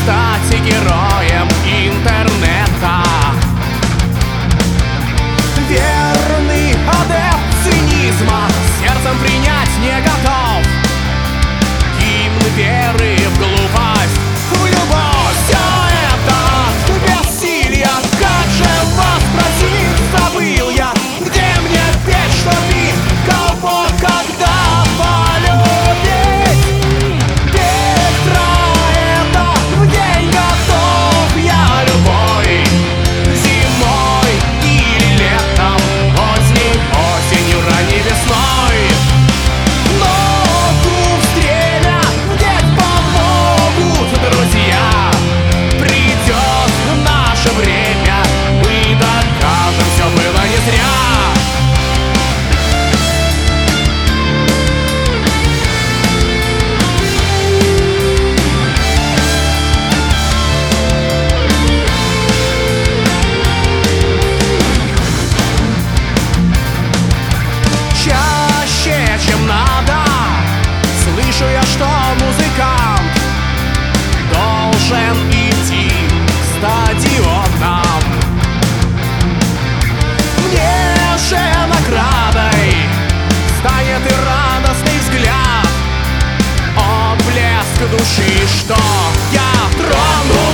стать героем интернета. Верный адепт цинизма сердцем принять не готов гимн веры в глупость, в любовь. Все это бессилье, как же вас просить, забыл я, где мне петь, что ты, кого, когда полюбить. Петра это в день готов я любой, зимой или летом, поздней осенью, ранней весной. Ногу стрелят, где помогут друзья. Придет наше время, мы докажем, все было не зря. Чаще, чем надо, слышу я, что музыкант должен идти к стадионам. Мне же наградой станет и радостный взгляд, отблеск души, что я трону.